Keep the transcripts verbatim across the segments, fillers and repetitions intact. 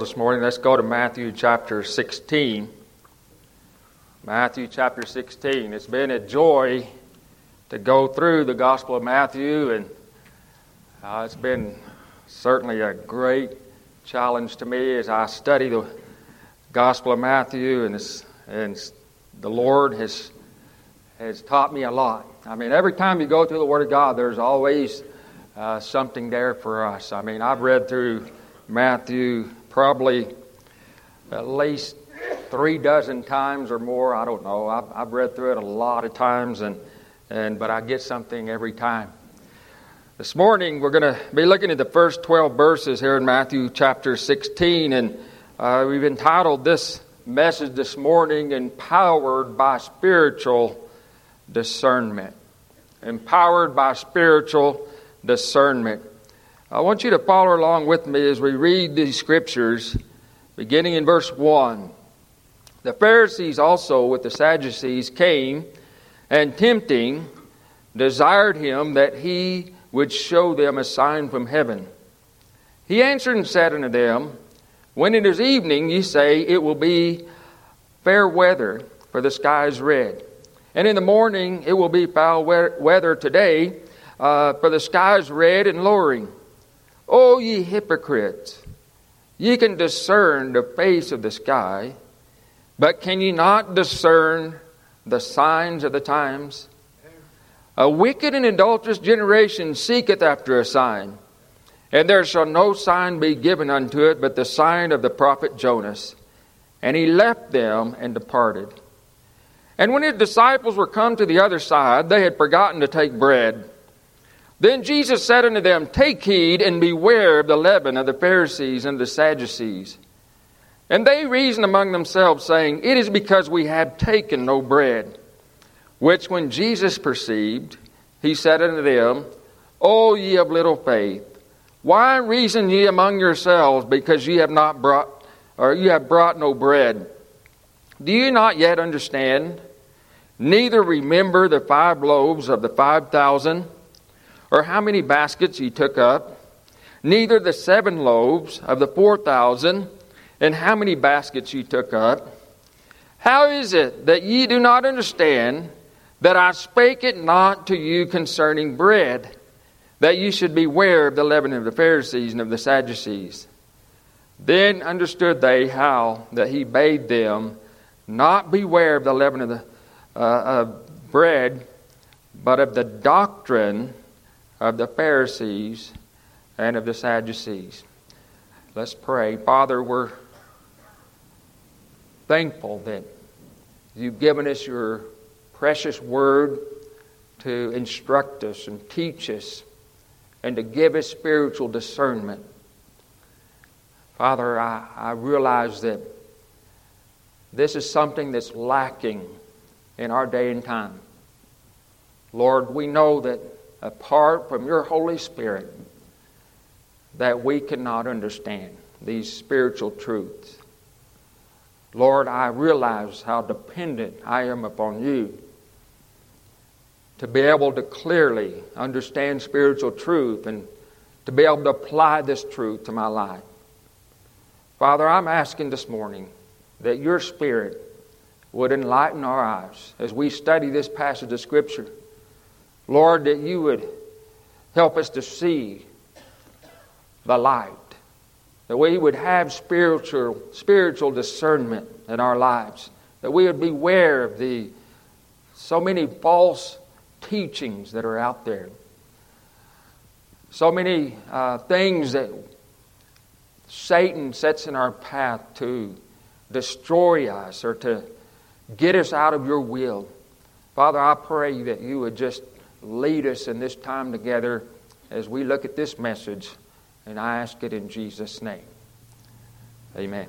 this morning, let's go to Matthew chapter sixteen. Matthew chapter sixteen. It's been a joy to go through the Gospel of Matthew, and uh, it's been certainly a great challenge to me as I study the Gospel of Matthew, and, it's, and it's, the Lord has has taught me a lot. I mean, every time you go through the Word of God, there's always uh, something there for us. I mean, I've read through Matthew probably at least three dozen times or more. I don't know. I've, I've read through it a lot of times, and and but I get something every time. This morning we're going to be looking at the first twelve verses here in Matthew chapter sixteen, and uh, we've entitled this message this morning, "Empowered by Spiritual Discernment." Empowered by spiritual discernment. I want you to follow along with me as we read these scriptures, beginning in verse one. The Pharisees also with the Sadducees came, and tempting, desired him that he would show them a sign from heaven. He answered and said unto them, When it is evening, ye say, It will be fair weather, for the sky is red. And in the morning, it will be foul weather today, uh, for the sky is red and lowering. O ye hypocrites, ye can discern the face of the sky, but can ye not discern the signs of the times? A wicked and adulterous generation seeketh after a sign, and there shall no sign be given unto it but the sign of the prophet Jonas. And he left them and departed. And when his disciples were come to the other side, they had forgotten to take bread. Then Jesus said unto them, Take heed and beware of the leaven of the Pharisees and the Sadducees. And they reasoned among themselves, saying, It is because we have taken no bread. Which when Jesus perceived, he said unto them, O ye of little faith, why reason ye among yourselves, because ye have not brought, or ye have brought no bread? Do you not yet understand? Neither remember the five loaves of the five thousand, or how many baskets ye took up, neither the seven loaves of the four thousand, and how many baskets ye took up? How is it that ye do not understand that I spake it not to you concerning bread, that ye should beware of the leaven of the Pharisees and of the Sadducees? Then understood they how that he bade them not beware of the leaven of the uh, of bread, but of the doctrine of the Pharisees and of the Sadducees. Let's pray. Father, we're thankful that you've given us your precious word to instruct us and teach us and to give us spiritual discernment. Father, I, I realize that this is something that's lacking in our day and time. Lord, we know that apart from your Holy Spirit, that we cannot understand these spiritual truths. Lord, I realize how dependent I am upon you to be able to clearly understand spiritual truth and to be able to apply this truth to my life. Father, I'm asking this morning that your Spirit would enlighten our eyes as we study this passage of Scripture. Lord, that you would help us to see the light, that we would have spiritual spiritual discernment in our lives, that we would beware of the so many false teachings that are out there, so many uh, things that Satan sets in our path to destroy us or to get us out of your will. Father, I pray that you would just lead us in this time together as we look at this message, and I ask it in Jesus' name. Amen.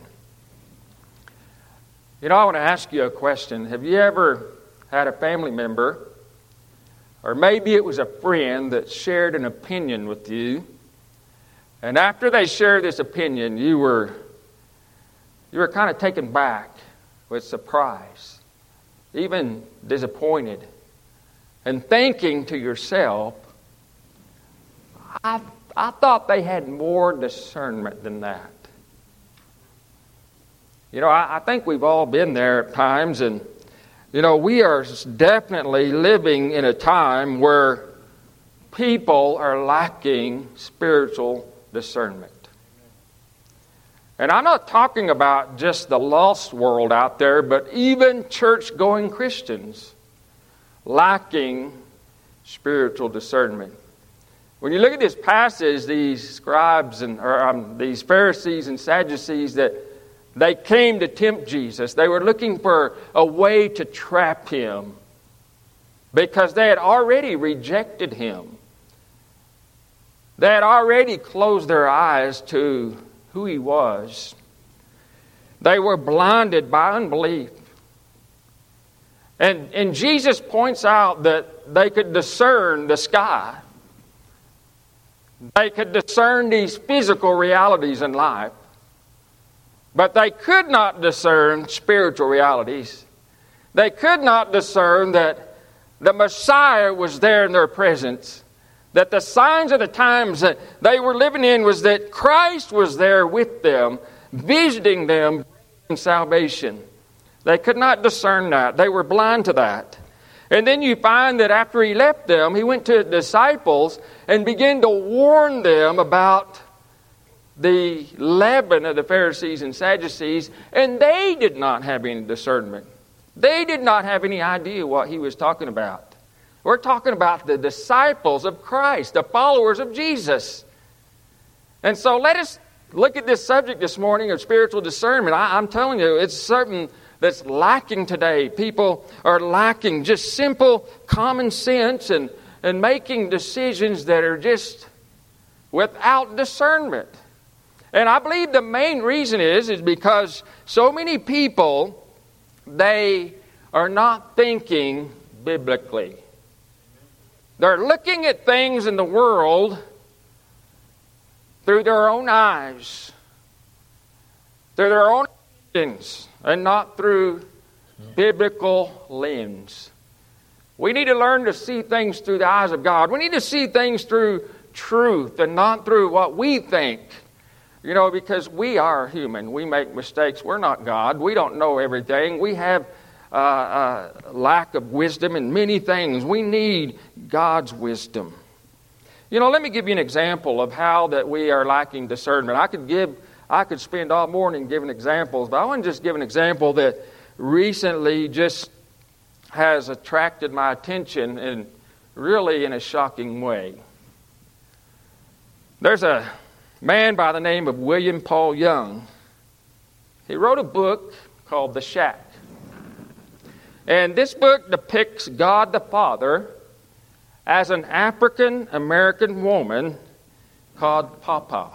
You know, I want to ask you a question. Have you ever had a family member, or maybe it was a friend that shared an opinion with you, and after they shared this opinion, you were you were kind of taken back with surprise, even disappointed, and thinking to yourself, I, I thought they had more discernment than that. You know, I, I think we've all been there at times, and, you know, we are definitely living in a time where people are lacking spiritual discernment. And I'm not talking about just the lost world out there, but even church-going Christians lacking spiritual discernment. When you look at this passage, these scribes and or, um, these Pharisees and Sadducees, that they came to tempt Jesus. They were looking for a way to trap him because they had already rejected him. They had already closed their eyes to who he was. They were blinded by unbelief. And, and Jesus points out that they could discern the sky. They could discern these physical realities in life. But they could not discern spiritual realities. They could not discern that the Messiah was there in their presence. That the signs of the times that they were living in was that Christ was there with them, visiting them in salvation. They could not discern that. They were blind to that. And then you find that after he left them, he went to the disciples and began to warn them about the leaven of the Pharisees and Sadducees, and they did not have any discernment. They did not have any idea what he was talking about. We're talking about the disciples of Christ, the followers of Jesus. And so let us look at this subject this morning of spiritual discernment. I, I'm telling you, it's something that's lacking today. People are lacking just simple common sense and, and making decisions that are just without discernment. And I believe the main reason is, is because so many people, they are not thinking biblically. They're looking at things in the world through their own eyes, through their own opinions, and not through biblical lens. We need to learn to see things through the eyes of God. We need to see things through truth and not through what we think. You know, because we are human. We make mistakes. We're not God. We don't know everything. We have uh, uh, lack of wisdom in many things. We need God's wisdom. You know, let me give you an example of how that we are lacking discernment. I could give, I could spend all morning giving examples, but I want to just give an example that recently just has attracted my attention and really in a shocking way. There's a man by the name of William Paul Young. He wrote a book called The Shack. And this book depicts God the Father as an African-American woman called Papa.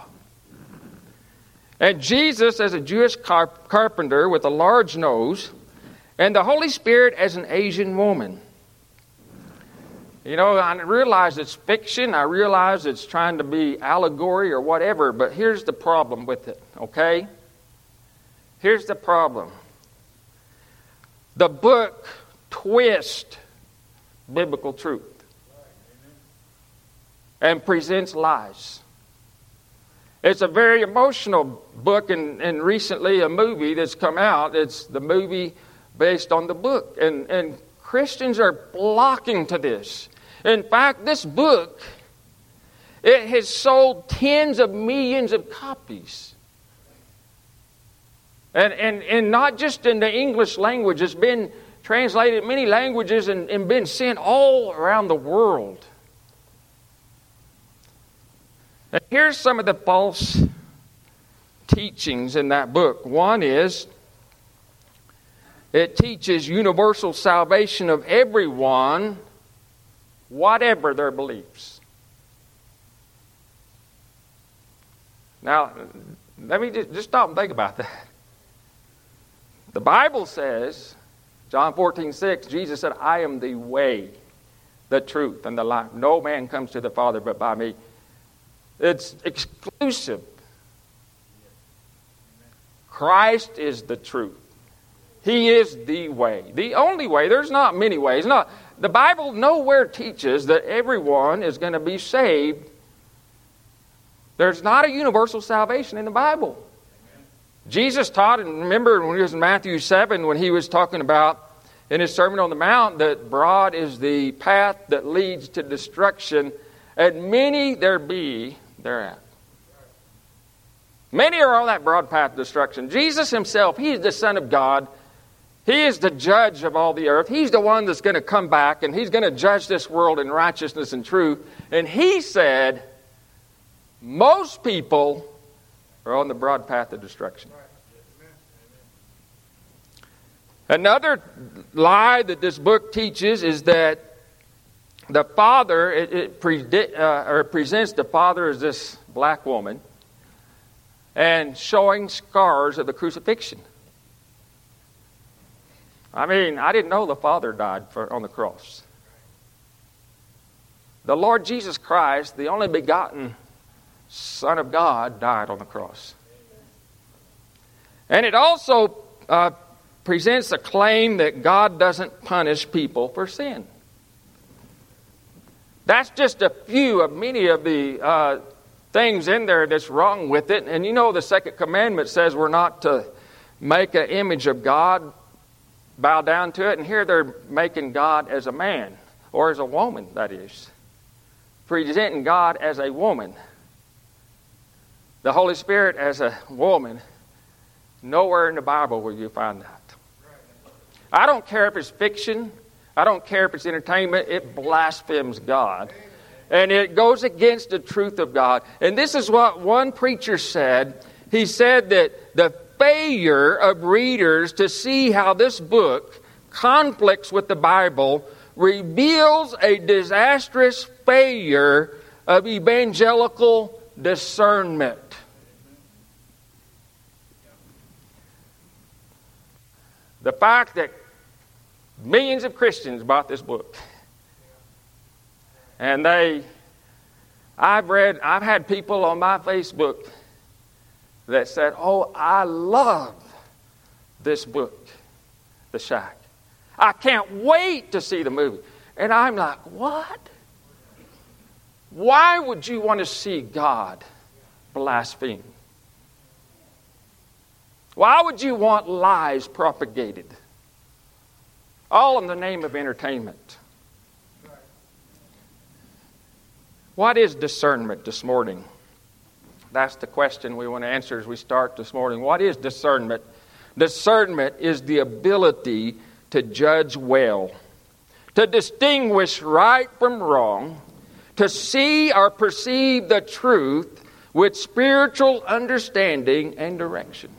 And Jesus as a Jewish carp- carpenter with a large nose, and the Holy Spirit as an Asian woman. You know, I realize it's fiction. I realize it's trying to be allegory or whatever, but here's the problem with it, okay? Here's the problem. The book twists biblical truth and presents lies. It's a very emotional book, and, and recently a movie that's come out. It's the movie based on the book, and, and Christians are flocking to this. In fact, this book, it has sold tens of millions of copies. And, and, and not just in the English language. It's been translated in many languages and, and been sent all around the world. And here's some of the false teachings in that book. One is, it teaches universal salvation of everyone, whatever their beliefs. Now, let me just, just stop and think about that. The Bible says, John fourteen six, Jesus said, I am the way, the truth, and the life. No man comes to the Father but by me. It's exclusive. Christ is the truth. He is the way. The only way. There's not many ways. Not, the Bible nowhere teaches that everyone is going to be saved. There's not a universal salvation in the Bible. Jesus taught, and remember when he was in Matthew seven, when he was talking about in his Sermon on the Mount that broad is the path that leads to destruction, and many there be thereat. Many are on that broad path of destruction. Jesus himself, he is the Son of God. He is the judge of all the earth. He's the one that's going to come back, and he's going to judge this world in righteousness and truth. And he said, most people are on the broad path of destruction. Another lie that this book teaches is that the Father, it, it pre- uh, or presents the Father as this black woman and showing scars of the crucifixion. I mean, I didn't know the Father died for, on the cross. The Lord Jesus Christ, the only begotten Son of God, died on the cross. And it also uh, presents a claim that God doesn't punish people for sin. That's just a few of many of the uh, things in there that's wrong with it. And you know the second commandment says we're not to make an image of God, bow down to it. And here they're making God as a man, or as a woman, that is. Presenting God as a woman. The Holy Spirit as a woman. Nowhere in the Bible will you find that. I don't care if it's fiction. I don't care if it's entertainment. It blasphemes God. And it goes against the truth of God. And this is what one preacher said. He said that the failure of readers to see how this book conflicts with the Bible reveals a disastrous failure of evangelical discernment. The fact that millions of Christians bought this book. And they, I've read, I've had people on my Facebook that said, oh, I love this book, The Shack. I can't wait to see the movie. And I'm like, what? Why would you want to see God blaspheme? Why would you want lies propagated? All in the name of entertainment. What is discernment this morning? That's the question we want to answer as we start this morning. What is discernment? Discernment is the ability to judge well, to distinguish right from wrong, to see or perceive the truth with spiritual understanding and direction.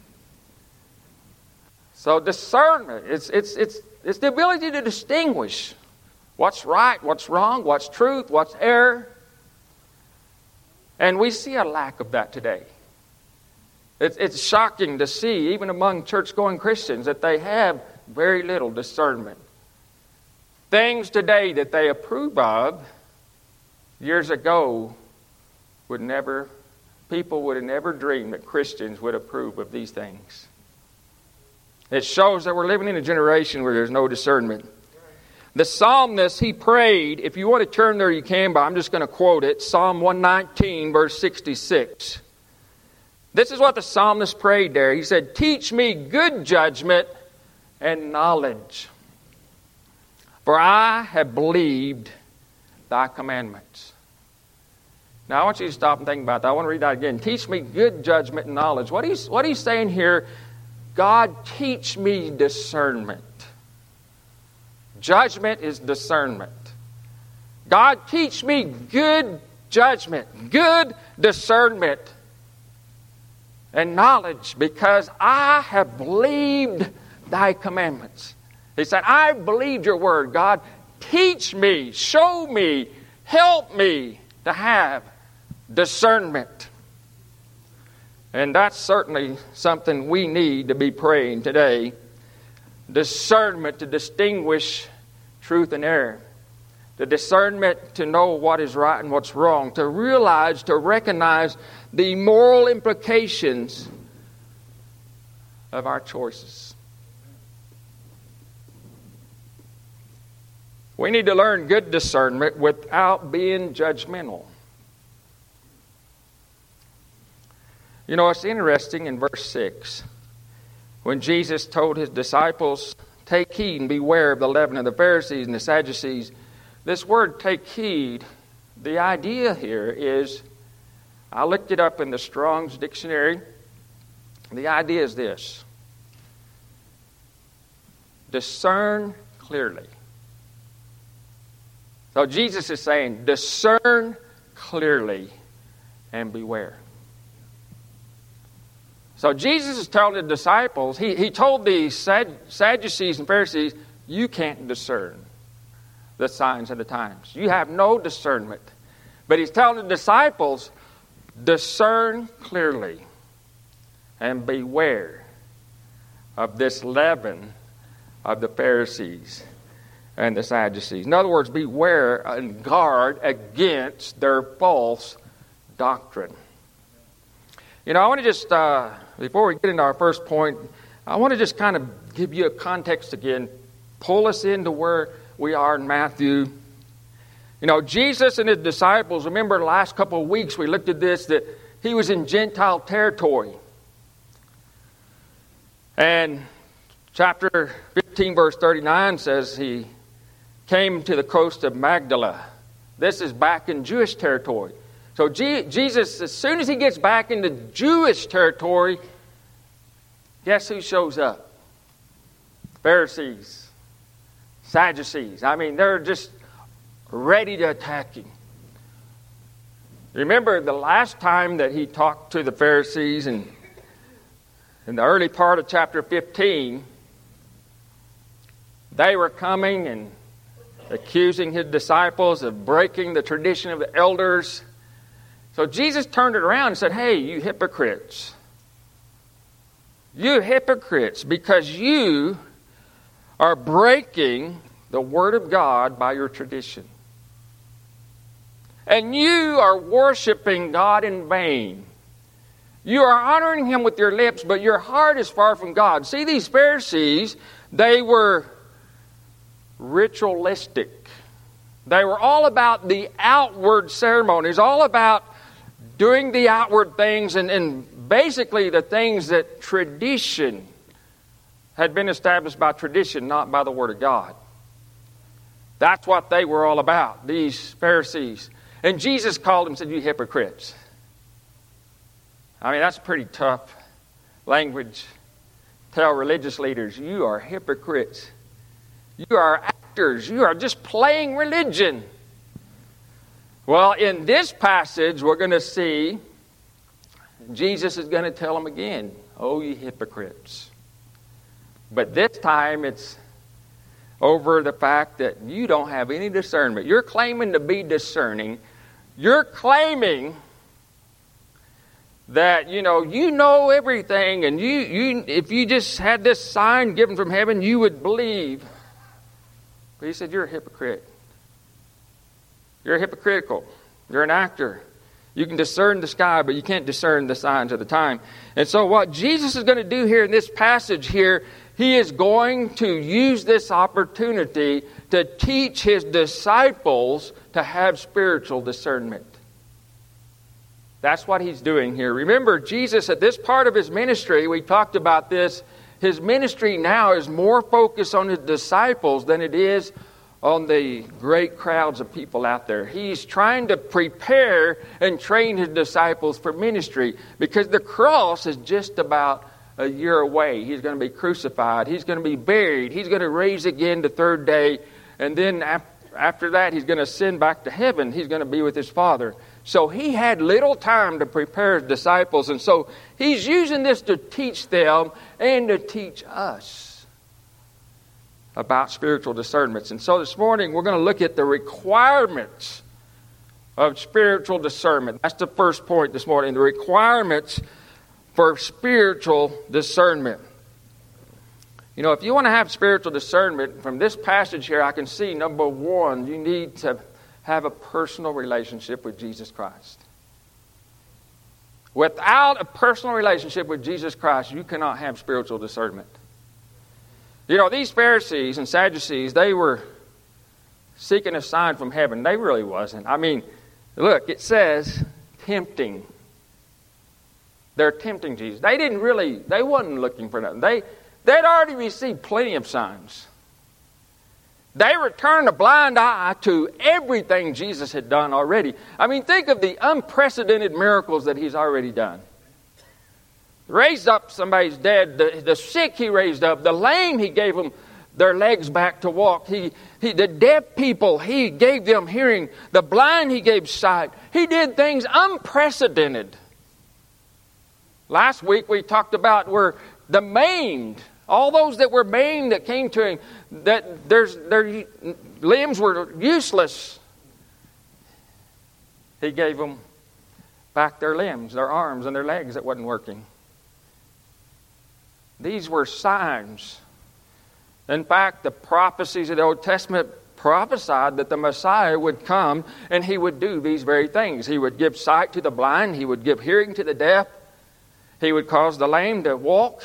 So discernment, it's, it's, it's, it's the ability to distinguish what's right, what's wrong, what's truth, what's error. And we see a lack of that today. It's, it's shocking to see, even among church-going Christians, that they have very little discernment. Things today that they approve of, years ago, would never, people would have never dreamed that Christians would approve of these things. It shows that we're living in a generation where there's no discernment. The psalmist, he prayed, if you want to turn there you can, but I'm just going to quote it, Psalm one nineteen, verse sixty-six. This is what the psalmist prayed there. He said, teach me good judgment and knowledge, for I have believed thy commandments. Now I want you to stop and think about that. I want to read that again. Teach me good judgment and knowledge. What he's, what he's saying here, God, teach me discernment. Judgment is discernment. God, teach me good judgment, good discernment, and knowledge, because I have believed thy commandments. He said, I believed your word. God, teach me, show me, help me to have discernment. And that's certainly something we need to be praying today. Discernment to distinguish truth and error. The discernment to know what is right and what's wrong. To realize, to recognize the moral implications of our choices. We need to learn good discernment without being judgmental. You know, it's interesting in verse six, when Jesus told his disciples, take heed and beware of the leaven of the Pharisees and the Sadducees. This word, take heed, the idea here is, I looked it up in the Strong's Dictionary. The idea is this: discern clearly. So Jesus is saying, discern clearly and beware. So Jesus is telling the disciples, he, he told the Sad, Sadducees and Pharisees, you can't discern the signs of the times. You have no discernment. But he's telling the disciples, discern clearly and beware of this leaven of the Pharisees and the Sadducees. In other words, beware and guard against their false doctrine. You know, I want to just, uh, before we get into our first point, I want to just kind of give you a context again, pull us into where we are in Matthew. You know, Jesus and his disciples, remember the last couple of weeks we looked at this, that he was in Gentile territory. And chapter fifteen, verse thirty-nine says he came to the coast of Magdala. This is back in Jewish territory. So G- Jesus, as soon as he gets back into Jewish territory, guess who shows up? Pharisees, Sadducees. I mean, they're just ready to attack him. Remember the last time that he talked to the Pharisees, and in the early part of chapter fifteen, they were coming and accusing his disciples of breaking the tradition of the elders. So Jesus turned it around and said, hey, you hypocrites. You hypocrites, because you are breaking the Word of God by your tradition. And you are worshiping God in vain. You are honoring Him with your lips, but your heart is far from God. See, these Pharisees, they were ritualistic. They were all about the outward ceremonies, all about doing the outward things, and, and basically the things that tradition had been established by tradition, not by the Word of God. That's what they were all about, these Pharisees. And Jesus called them and said, you hypocrites. I mean, that's pretty tough language. Tell religious leaders, you are hypocrites. You are actors. You are just playing religion. Well, in this passage, we're going to see Jesus is going to tell them again, oh, you hypocrites. But this time it's over the fact that you don't have any discernment. You're claiming to be discerning. You're claiming that, you know, you know everything, and you, you if you just had this sign given from heaven, you would believe. But he said, you're a hypocrite. You're hypocritical. You're an actor. You can discern the sky, but you can't discern the signs of the time. And so what Jesus is going to do here in this passage here, he is going to use this opportunity to teach his disciples to have spiritual discernment. That's what he's doing here. Remember, Jesus, at this part of his ministry, we talked about this, his ministry now is more focused on his disciples than it is on the great crowds of people out there. He's trying to prepare and train his disciples for ministry, because the cross is just about a year away. He's going to be crucified. He's going to be buried. He's going to rise again the third day. And then after that, he's going to ascend back to heaven. He's going to be with his Father. So he had little time to prepare his disciples. And so he's using this to teach them and to teach us about spiritual discernments. And so this morning we're going to look at the requirements of spiritual discernment. That's the first point this morning, the requirements for spiritual discernment. You know, if you want to have spiritual discernment, from this passage here I can see, number one, you need to have a personal relationship with Jesus Christ. Without a personal relationship with Jesus Christ, you cannot have spiritual discernment. You know, these Pharisees and Sadducees, they were seeking a sign from heaven. They really wasn't. I mean, look, it says tempting. They're tempting Jesus. They didn't really, they wasn't looking for nothing. They, they'd already received plenty of signs. They turned a blind eye to everything Jesus had done already. I mean, think of the unprecedented miracles that He's already done. Raised up somebody's dead. The, the sick He raised up. The lame He gave them their legs back to walk. He, he, the deaf people He gave them hearing. The blind He gave sight. He did things unprecedented. Last week we talked about where the maimed, all those that were maimed that came to Him, that there's, their limbs were useless. He gave them back their limbs, their arms and their legs that wasn't working. These were signs. In fact, the prophecies of the Old Testament prophesied that the Messiah would come and He would do these very things. He would give sight to the blind. He would give hearing to the deaf. He would cause the lame to walk.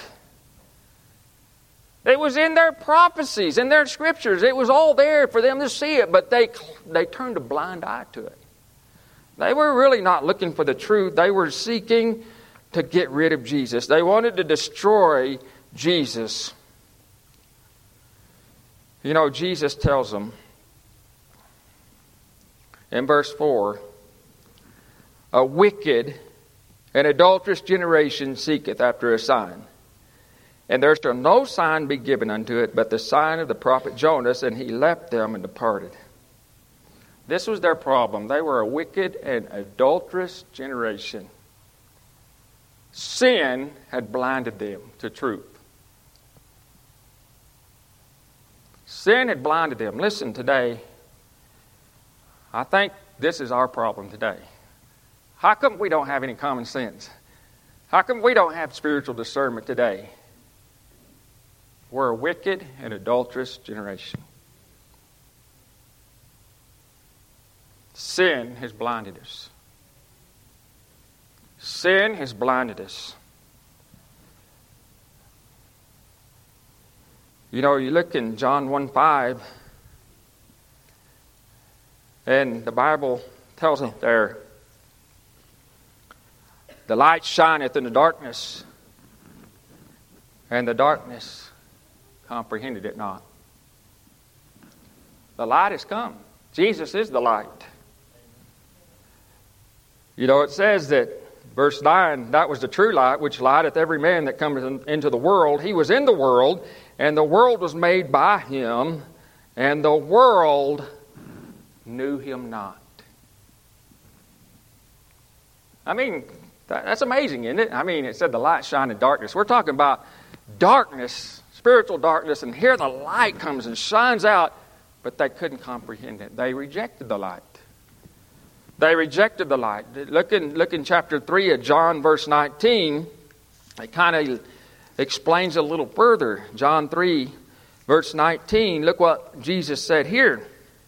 It was in their prophecies, in their scriptures. It was all there for them to see it, but they, they turned a blind eye to it. They were really not looking for the truth. They were seeking to get rid of Jesus. They wanted to destroy Jesus. You know, Jesus tells them in verse four, a wicked and adulterous generation seeketh after a sign. And there shall no sign be given unto it, but the sign of the prophet Jonas. And he left them and departed. This was their problem. They were a wicked and adulterous generation. Sin had blinded them to truth. Sin had blinded them. Listen, today, I think this is our problem today. How come we don't have any common sense? How come we don't have spiritual discernment today? We're a wicked and adulterous generation. Sin has blinded us. Sin has blinded us. You know, you look in John one five, and the Bible tells us there, the light shineth in the darkness, and the darkness comprehended it not. The light has come. Jesus is the light. You know, it says that, verse nine, that was the true light, which lighteth every man that cometh into the world. He was in the world, and the world was made by Him, and the world knew Him not. I mean, that's amazing, isn't it? I mean, it said the light shine in darkness. We're talking about darkness, spiritual darkness, and here the light comes and shines out, but they couldn't comprehend it. They rejected the light. They rejected the light. Look in, look in chapter three of John, verse nineteen. It kind of explains a little further. John three, verse nineteen. Look what Jesus said here.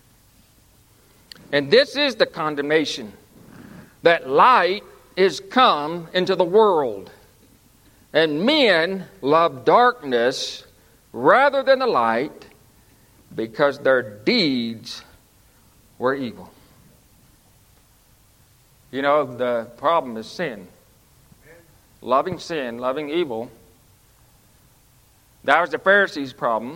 And this is the condemnation, that light is come into the world, and men love darkness rather than the light, because their deeds were evil. You know, the problem is sin. Loving sin, loving evil. That was the Pharisees' problem.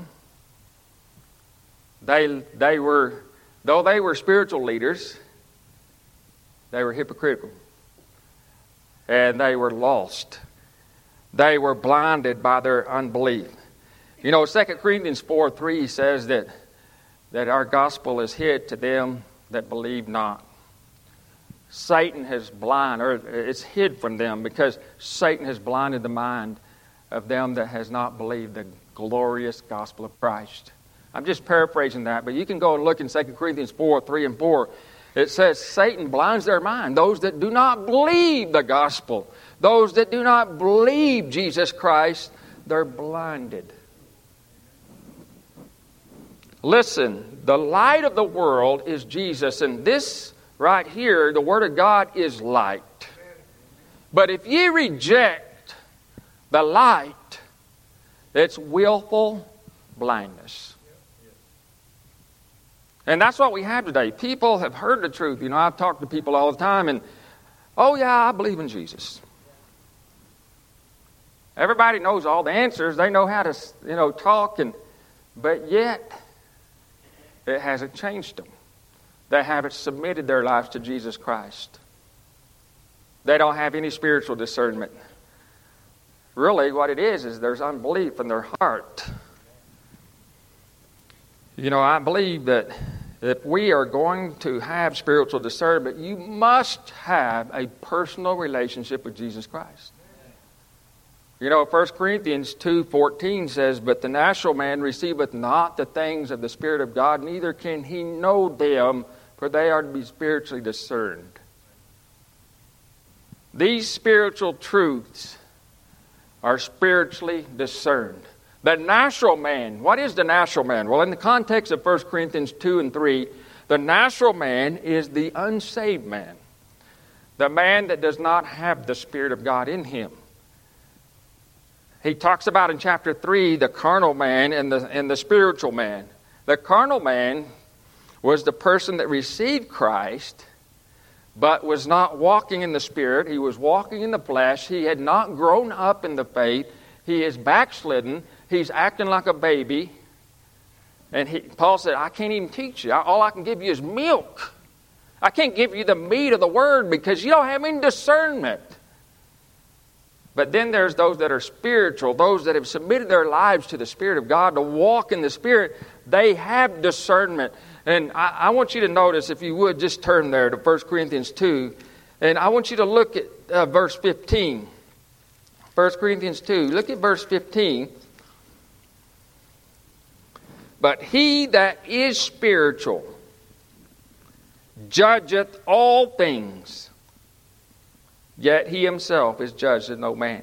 They, they were, though they were spiritual leaders, they were hypocritical. And they were lost. They were blinded by their unbelief. You know, Second Corinthians four three says that, that our gospel is hid to them that believe not. Satan has blinded, or it's hid from them because Satan has blinded the mind of them that has not believed the glorious gospel of Christ. I'm just paraphrasing that, but you can go and look in Second Corinthians four three and four. It says Satan blinds their mind. Those that do not believe the gospel, those that do not believe Jesus Christ, they're blinded. Listen, the light of the world is Jesus, and this right here, the Word of God is light. But if you reject the light, it's willful blindness. And that's what we have today. People have heard the truth. You know, I've talked to people all the time, and, oh yeah, I believe in Jesus. Everybody knows all the answers. They know how to, you know, talk, and but yet it hasn't changed them. They haven't submitted their lives to Jesus Christ. They don't have any spiritual discernment. Really, what it is, is there's unbelief in their heart. You know, I believe that if we are going to have spiritual discernment, you must have a personal relationship with Jesus Christ. You know, First Corinthians two fourteen says, "But the natural man receiveth not the things of the Spirit of God, neither can he know them, for they are to be spiritually discerned." These spiritual truths are spiritually discerned. The natural man, what is the natural man? Well, in the context of First Corinthians two and three, the natural man is the unsaved man. The man that does not have the Spirit of God in him. He talks about in chapter three the carnal man and the, and the spiritual man. The carnal man was the person that received Christ, but was not walking in the Spirit. He was walking in the flesh. He had not grown up in the faith. He is backslidden. He's acting like a baby. And he, Paul said, I can't even teach you. All I can give you is milk. I can't give you the meat of the Word because you don't have any discernment. But then there's those that are spiritual, those that have submitted their lives to the Spirit of God to walk in the Spirit. They have discernment. And I, I want you to notice, if you would, just turn there to First Corinthians two. And I want you to look at uh, verse fifteen. First Corinthians two. Look at verse fifteen. But he that is spiritual judgeth all things, yet he himself is judged of no man.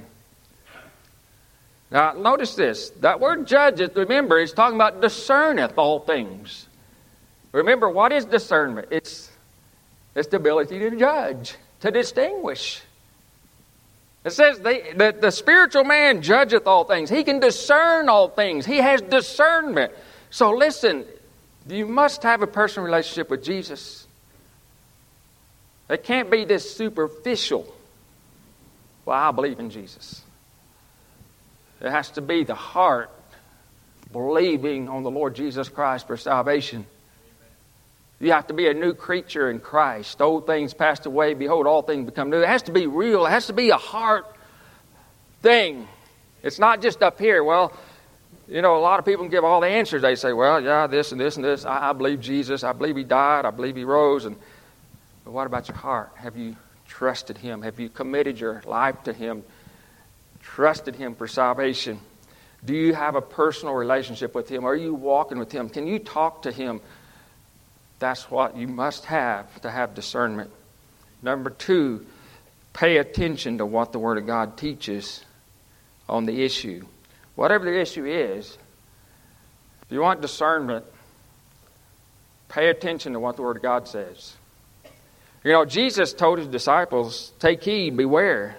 Now, notice this. That word judgeth, remember, is talking about discerneth all things. Remember, what is discernment? It's, it's the ability to judge, to distinguish. It says they, that the spiritual man judgeth all things. He can discern all things. He has discernment. So listen, you must have a personal relationship with Jesus. It can't be this superficial. Well, I believe in Jesus. It has to be the heart believing on the Lord Jesus Christ for salvation. You have to be a new creature in Christ. Old things passed away. Behold, all things become new. It has to be real. It has to be a heart thing. It's not just up here. Well, you know, a lot of people can give all the answers. They say, well, yeah, this and this and this. I, I believe Jesus. I believe He died. I believe He rose. And but what about your heart? Have you trusted Him? Have you committed your life to Him? Trusted Him for salvation? Do you have a personal relationship with Him? Are you walking with Him? Can you talk to Him? That's what you must have to have discernment. Number two, pay attention to what the Word of God teaches on the issue. Whatever the issue is, if you want discernment, pay attention to what the Word of God says. You know, Jesus told His disciples, take heed, beware.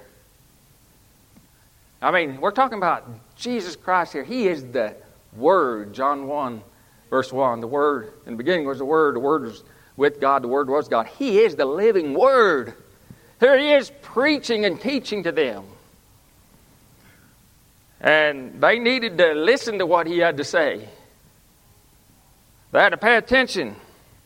I mean, we're talking about Jesus Christ here. He is the Word. John one, verse one. The Word, in the beginning was the Word. The Word was with God. The Word was God. He is the living Word. Here He is preaching and teaching to them. And they needed to listen to what He had to say. They had to pay attention.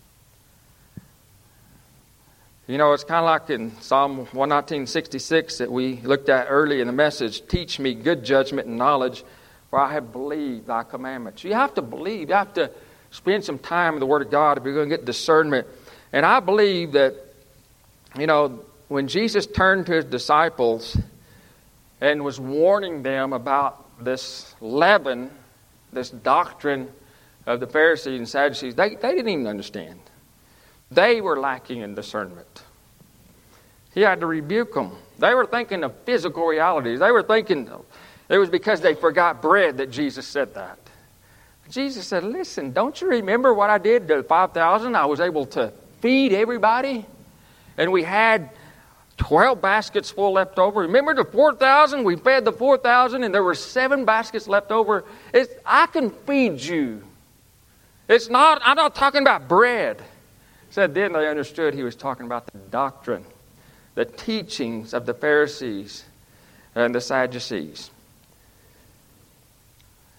You know, it's kind of like in Psalm one nineteen, sixty-six that we looked at early in the message. Teach me good judgment and knowledge, for I have believed Thy commandments. You have to believe. You have to spend some time in the Word of God if you're going to get discernment. And I believe that, you know, when Jesus turned to His disciples and was warning them about this leaven, this doctrine of the Pharisees and Sadducees, they, they didn't even understand. They were lacking in discernment. He had to rebuke them. They were thinking of physical realities. They were thinking it was because they forgot bread that Jesus said that. Jesus said, listen, don't you remember what I did to five thousand? I was able to feed everybody. And we had twelve baskets full left over. Remember the four thousand? We fed the four thousand and there were seven baskets left over. It's, I can feed you. It's not, I'm not talking about bread. Said then they understood He was talking about the doctrine, the teachings of the Pharisees and the Sadducees.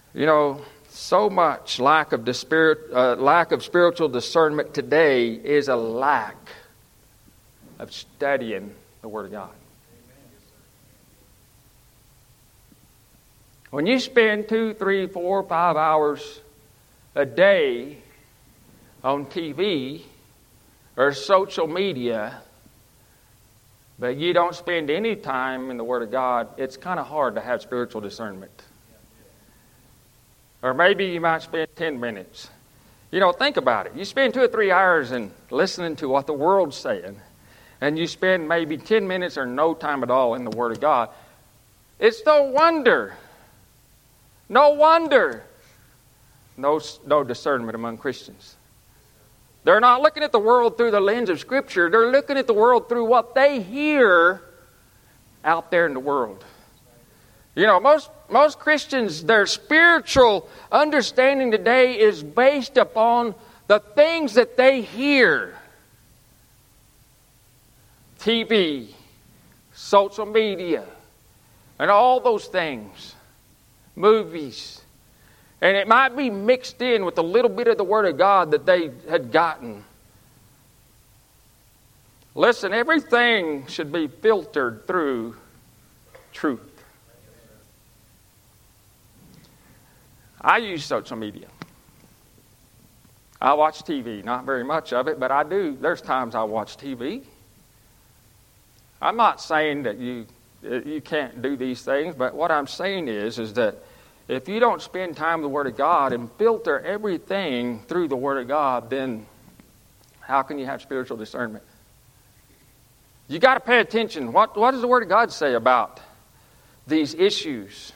You know, so much lack of, the spirit, uh, lack of spiritual discernment today is a lack of studying the Word of God. When you spend two, three, four, five hours a day on T V or social media, but you don't spend any time in the Word of God, it's kind of hard to have spiritual discernment. Or maybe you might spend ten minutes. You know, think about it. You spend two or three hours in listening to what the world's saying, and you spend maybe ten minutes or no time at all in the Word of God. It's no wonder, no wonder, no, no discernment among Christians. They're not looking at the world through the lens of Scripture. They're looking at the world through what they hear out there in the world. You know, most most Christians, their spiritual understanding today is based upon the things that they hear. T V, social media, and all those things. Movies. And it might be mixed in with a little bit of the Word of God that they had gotten. Listen, everything should be filtered through truth. I use social media. I watch T V, not very much of it, but I do. There's times I watch T V. I'm not saying that you you can't do these things, but what I'm saying is, is that if you don't spend time with the Word of God and filter everything through the Word of God, then how can you have spiritual discernment? You got to pay attention. What, what does the Word of God say about these issues?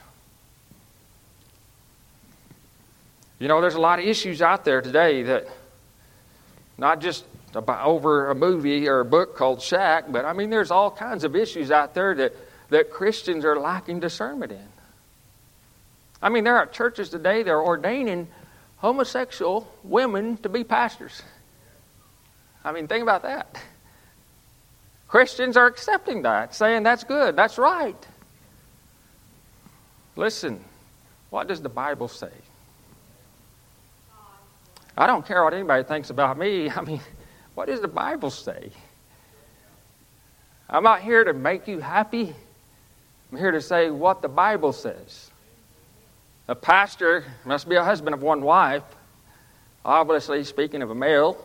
You know, there's a lot of issues out there today that, not just about over a movie or a book called Shack, but I mean, there's all kinds of issues out there that, that Christians are lacking discernment in. I mean, there are churches today that are ordaining homosexual women to be pastors. I mean, think about that. Christians are accepting that, saying that's good, that's right. Listen, what does the Bible say? I don't care what anybody thinks about me. I mean, what does the Bible say? I'm not here to make you happy. I'm here to say what the Bible says. A pastor must be a husband of one wife, obviously speaking of a male.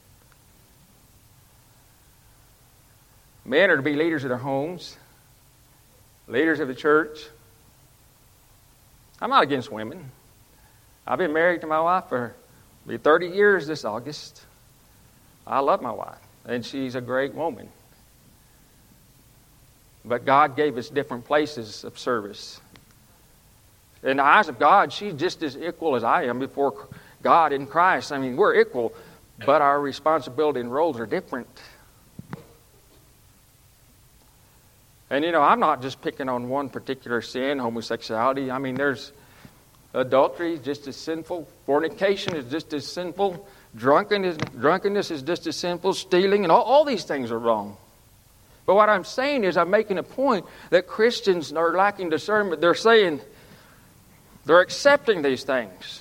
Men are to be leaders of their homes, leaders of the church. I'm not against women. I've been married to my wife for be thirty years this August. I love my wife, and she's a great woman. But God gave us different places of service. In the eyes of God, she's just as equal as I am before God in Christ. I mean, we're equal, but our responsibility and roles are different. And, you know, I'm not just picking on one particular sin, homosexuality. I mean, there's adultery is just as sinful. Fornication is just as sinful. Drunkenness, drunkenness is just as sinful. Stealing, and all, all these things are wrong. But what I'm saying is I'm making a point that Christians are lacking discernment. They're saying, they're accepting these things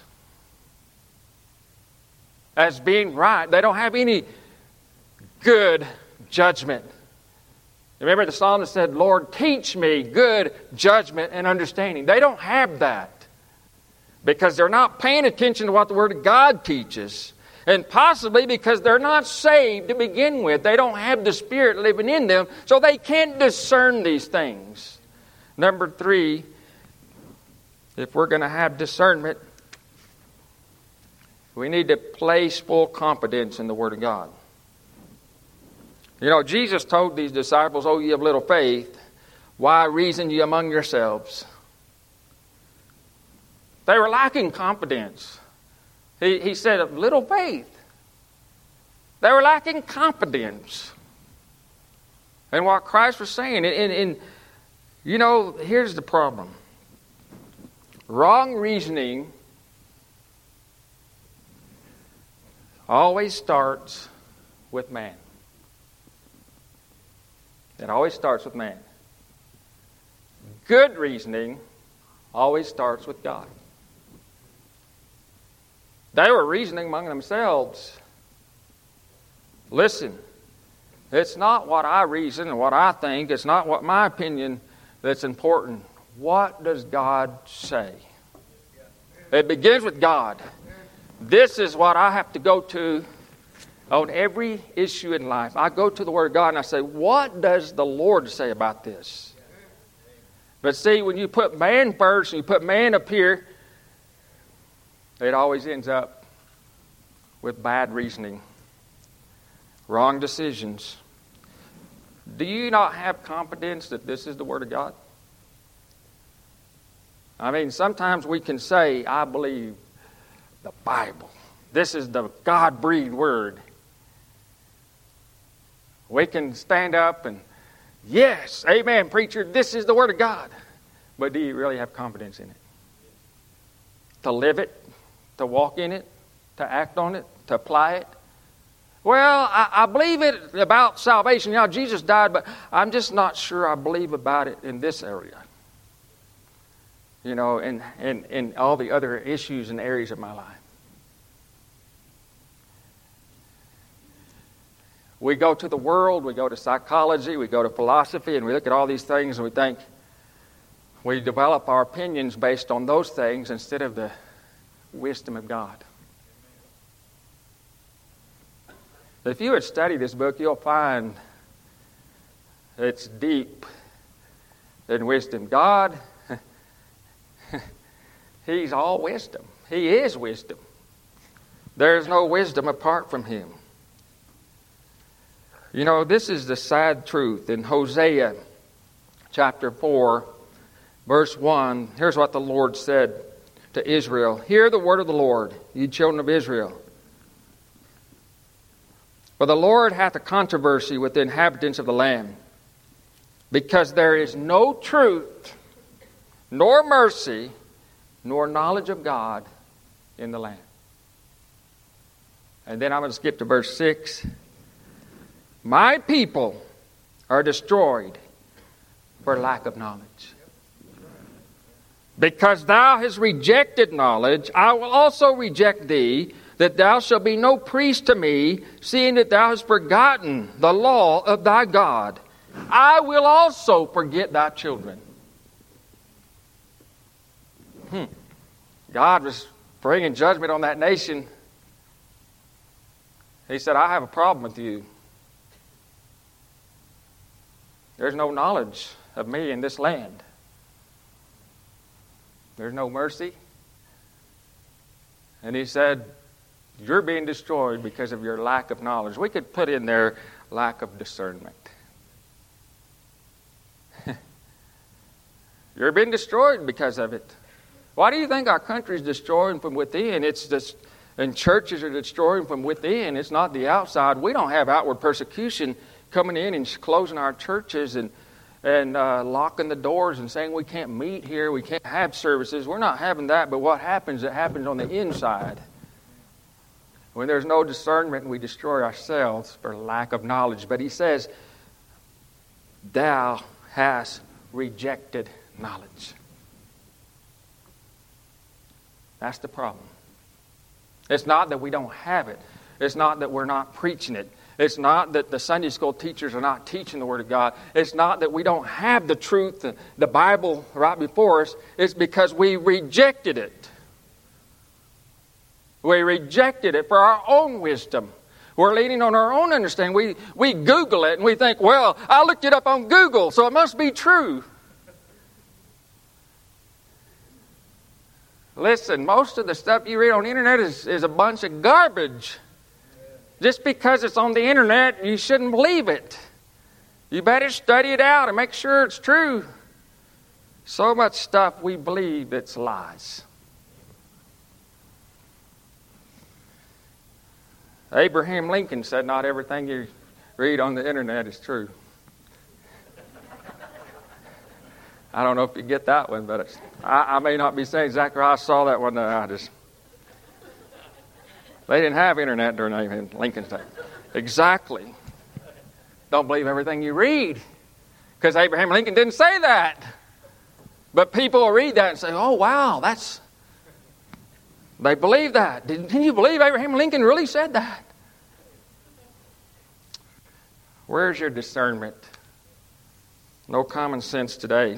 as being right. They don't have any good judgment. Remember the psalmist said, Lord, teach me good judgment and understanding. They don't have that because they're not paying attention to what the Word of God teaches. And possibly because they're not saved to begin with. They don't have the Spirit living in them, so they can't discern these things. Number three, if we're going to have discernment, we need to place full confidence in the Word of God. You know, Jesus told these disciples, "Oh, ye of little faith, why reason ye among yourselves?" They were lacking confidence. He, he said, of little faith. They were lacking confidence. And what Christ was saying, and, and, and you know, here's the problem. Wrong reasoning always starts with man. It always starts with man. Good reasoning always starts with God. They were reasoning among themselves. Listen, it's not what I reason and what I think. It's not what my opinion that's important. What does God say? It begins with God. This is what I have to go to on every issue in life. I go to the Word of God and I say, what does the Lord say about this? But see, when you put man first and you put man up here, it always ends up with bad reasoning, wrong decisions. Do you not have confidence that this is the Word of God? I mean, sometimes we can say, I believe the Bible. This is the God-breathed Word. We can stand up and, yes, amen, preacher, this is the Word of God. But do you really have confidence in it? To live it? To walk in it? To act on it? To apply it? Well, I, I believe it about salvation. You know, Jesus died, but I'm just not sure I believe about it in this area. You know, and, and, and all the other issues and areas of my life. We go to the world, we go to psychology, we go to philosophy, and we look at all these things and we think we develop our opinions based on those things instead of the wisdom of God. If you would study this book, you'll find it's deep in wisdom. God, He's all wisdom. He is wisdom. There's no wisdom apart from Him. You know, this is the sad truth. In Hosea chapter four, verse one, here's what the Lord said to Israel. Hear the word of the Lord, ye children of Israel. For the Lord hath a controversy with the inhabitants of the land, because there is no truth, nor mercy, nor knowledge of God in the land. And then I'm going to skip to verse six. My people are destroyed for lack of knowledge. Because thou hast rejected knowledge, I will also reject thee, that thou shalt be no priest to me, seeing that thou hast forgotten the law of thy God. I will also forget thy children. Hmm. God was bringing judgment on that nation. He said, I have a problem with you. There's no knowledge of me in this land. There's no mercy. And He said, you're being destroyed because of your lack of knowledge. We could put in there lack of discernment. You're being destroyed because of it. Why do you think our country is destroying from within? It's just, and churches are destroying from within. It's not the outside. We don't have outward persecution coming in and closing our churches and and uh, locking the doors and saying we can't meet here, we can't have services. We're not having that, but what happens, it happens on the inside. When there's no discernment, we destroy ourselves for lack of knowledge. But He says, thou hast rejected knowledge. That's the problem. It's not that we don't have it. It's not that we're not preaching it. It's not that the Sunday school teachers are not teaching the Word of God. It's not that we don't have the truth, the Bible right before us. It's because we rejected it. We rejected it for our own wisdom. We're leaning on our own understanding. We, we Google it and we think, well, I looked it up on Google, so it must be true. Listen, most of the stuff you read on the internet is, is a bunch of garbage. Just because it's on the internet, you shouldn't believe it. You better study it out and make sure it's true. So much stuff we believe it's lies. Abraham Lincoln said not everything you read on the internet is true. I don't know if you get that one, but it's, I, I may not be saying exactly how I saw that one. I just They didn't have internet during Lincoln's time. Exactly. Don't believe everything you read, because Abraham Lincoln didn't say that. But people will read that and say, oh, wow, that's They believe that. Did, can you believe Abraham Lincoln really said that? Where's your discernment? No common sense today.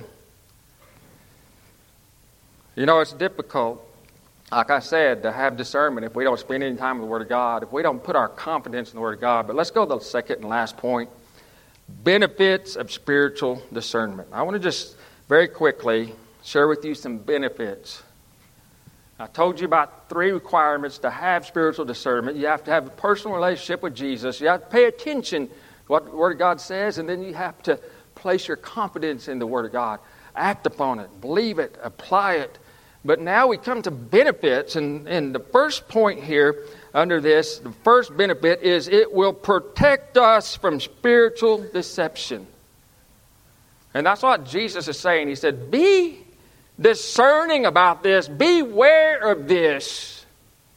You know, it's difficult, like I said, to have discernment if we don't spend any time with the Word of God, if we don't put our confidence in the Word of God. But let's go to the second and last point. Benefits of spiritual discernment. I want to just very quickly share with you some benefits. I told you about three requirements to have spiritual discernment. You have to have a personal relationship with Jesus. You have to pay attention to what the Word of God says, and then you have to place your confidence in the Word of God. Act upon it. Believe it. Apply it. But now we come to benefits, and, and the first point here under this, the first benefit is it will protect us from spiritual deception. And that's what Jesus is saying. He said, be discerning about this. Beware of this.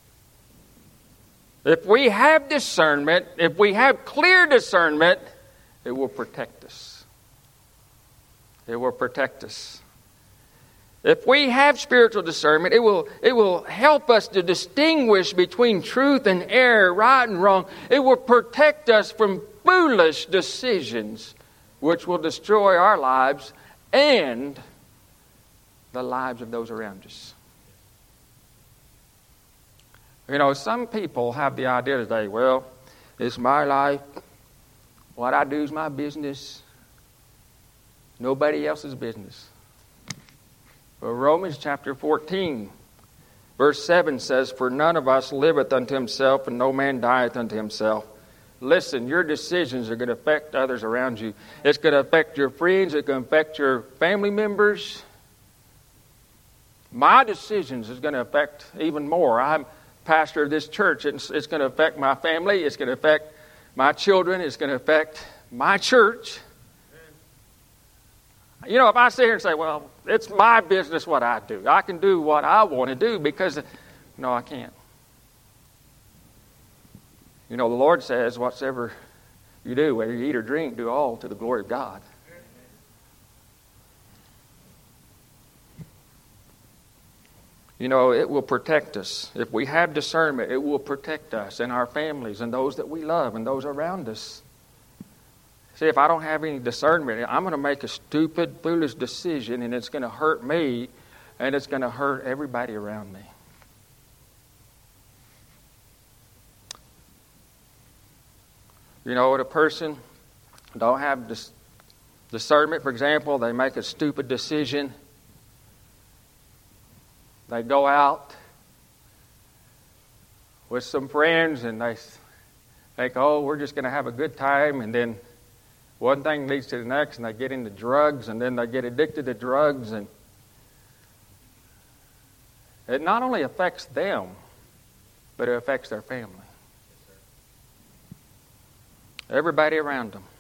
If we have discernment, if we have clear discernment, it will protect us. It will protect us. If we have spiritual discernment, it will, it will help us to distinguish between truth and error, right and wrong. It will protect us from foolish decisions which will destroy our lives and the lives of those around us. You know, some people have the idea today, well, it's my life. What I do is my business. Nobody else's business. Well, Romans chapter fourteen, verse seven says, for none of us liveth unto himself, and no man dieth unto himself. Listen, your decisions are going to affect others around you. It's going to affect your friends. It's going to affect your family members. My decisions is going to affect even more. I'm pastor of this church. It's, it's going to affect my family. It's going to affect my children. It's going to affect my church. You know, if I sit here and say, well, it's my business what I do. I can do what I want to do because, no, I can't. You know, the Lord says, whatsoever you do, whether you eat or drink, do all to the glory of God. You know, it will protect us. If we have discernment, it will protect us and our families and those that we love and those around us. See, if I don't have any discernment, I'm going to make a stupid, foolish decision, and it's going to hurt me, and it's going to hurt everybody around me. You know, when a person don't have dis- discernment, for example, they make a stupid decision. They go out with some friends and they think, oh, we're just going to have a good time. And then one thing leads to the next, and they get into drugs, and then they get addicted to drugs. And it not only affects them, but it affects their family. Everybody around them.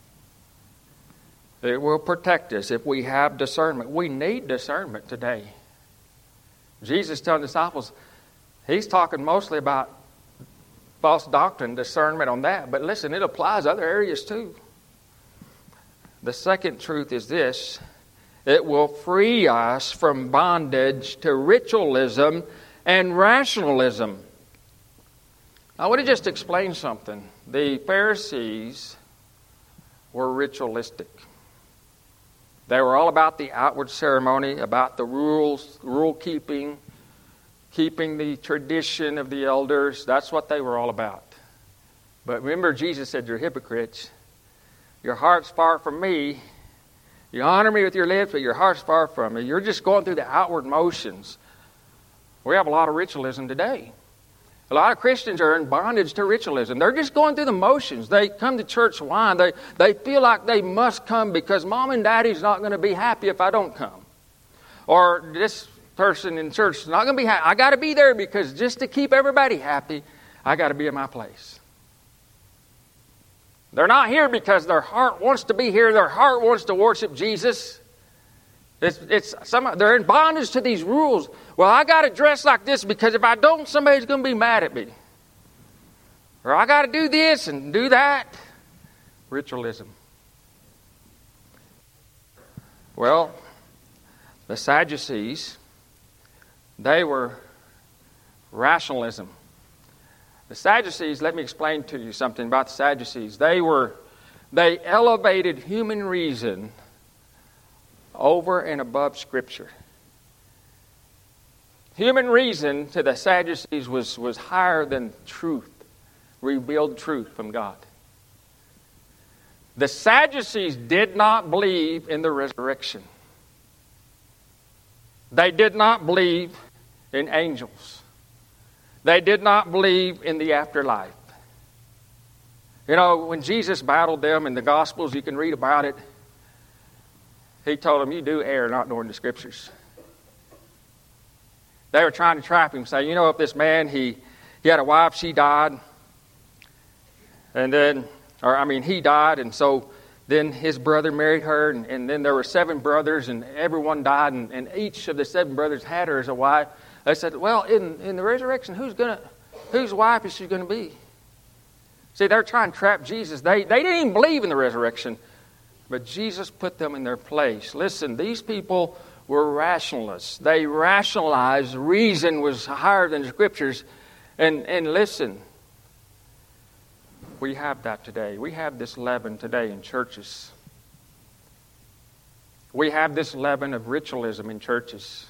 It will protect us if we have discernment. We need discernment today. Jesus telling the disciples, he's talking mostly about false doctrine, discernment on that. But listen, it applies to other areas too. The second truth is this. It will free us from bondage to ritualism and rationalism. I want to just explain something. The Pharisees were ritualistic. They were all about the outward ceremony, about the rules, rule keeping, keeping the tradition of the elders. That's what they were all about. But remember, Jesus said, you're hypocrites. Your heart's far from me. You honor me with your lips, but your heart's far from me. You're just going through the outward motions. We have a lot of ritualism today. A lot of Christians are in bondage to ritualism. They're just going through the motions. They come to church why? They, they feel like they must come because mom and daddy's not going to be happy if I don't come. Or this person in church is not going to be happy. I got to be there because just to keep everybody happy, I got to be in my place. They're not here because their heart wants to be here. Their heart wants to worship Jesus. It's, it's some, they're in bondage to these rules. Well, I got to dress like this because if I don't, somebody's going to be mad at me. Or I got to do this and do that. Ritualism. Well, the Sadducees, they were Rationalism. The Sadducees, let me explain to you something about the Sadducees. They were, they elevated human reason over and above Scripture. Human reason to the Sadducees was, was higher than truth, revealed truth from God. The Sadducees did not believe in the resurrection. They did not believe in angels. They did not believe in the afterlife. You know, when Jesus battled them in the Gospels, you can read about it. He told them, you do err not knowing the Scriptures. They were trying to trap him, saying, you know, if this man, he, he had a wife, she died. And then, or I mean, he died, and so then his brother married her, and, and then there were seven brothers, and everyone died, and, and each of the seven brothers had her as a wife. They said, well, in, in the resurrection, who's gonna, whose wife is she going to be? See, they're trying to trap Jesus. They, they didn't even believe in the resurrection, but Jesus put them in their place. Listen, these people were rationalists. They rationalized. Reason was higher than the Scriptures. And, and listen, we have that today. We have this leaven today in churches. We have this leaven of ritualism in churches,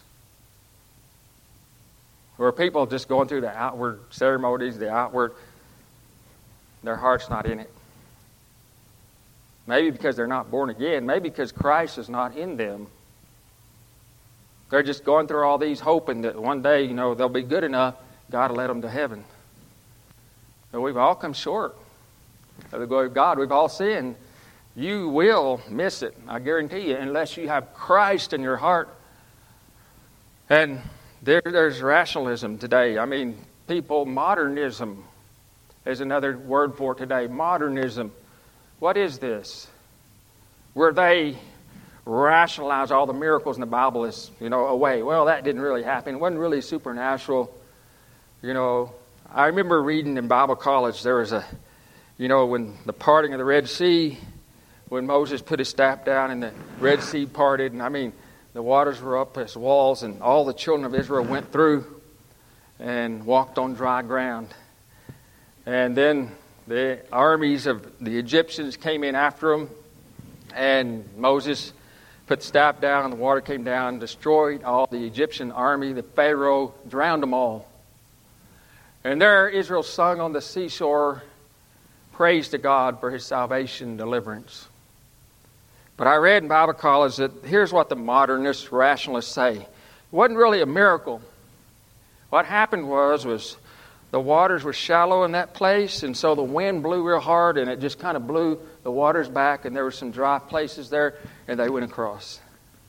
where people are just going through the outward ceremonies, the outward, their heart's not in it. Maybe because they're not born again. Maybe because Christ is not in them. They're just going through all these hoping that one day, you know, they'll be good enough, God will let them to heaven. But we've all come short of the glory of God. We've all sinned. You will miss it, I guarantee you, unless you have Christ in your heart. And There, there's rationalism today. I mean, people, modernism is another word for today. Modernism. What is this? Where they rationalize all the miracles in the Bible as, you know, away. Well, that didn't really happen. It wasn't really supernatural. You know, I remember reading in Bible college, there was a, you know, when the parting of the Red Sea, when Moses put his staff down and the Red Sea parted, and I mean, the waters were up as walls, and all the children of Israel went through and walked on dry ground. And then the armies of the Egyptians came in after them, and Moses put the staff down, and the water came down, destroyed all the Egyptian army. The Pharaoh drowned them all. And there Israel sung on the seashore praise to God for his salvation and deliverance. But I read in Bible college that here's what the modernists, rationalists say. It wasn't really a miracle. What happened was, was the waters were shallow in that place, and so the wind blew real hard, and it just kind of blew the waters back, and there were some dry places there, and they went across.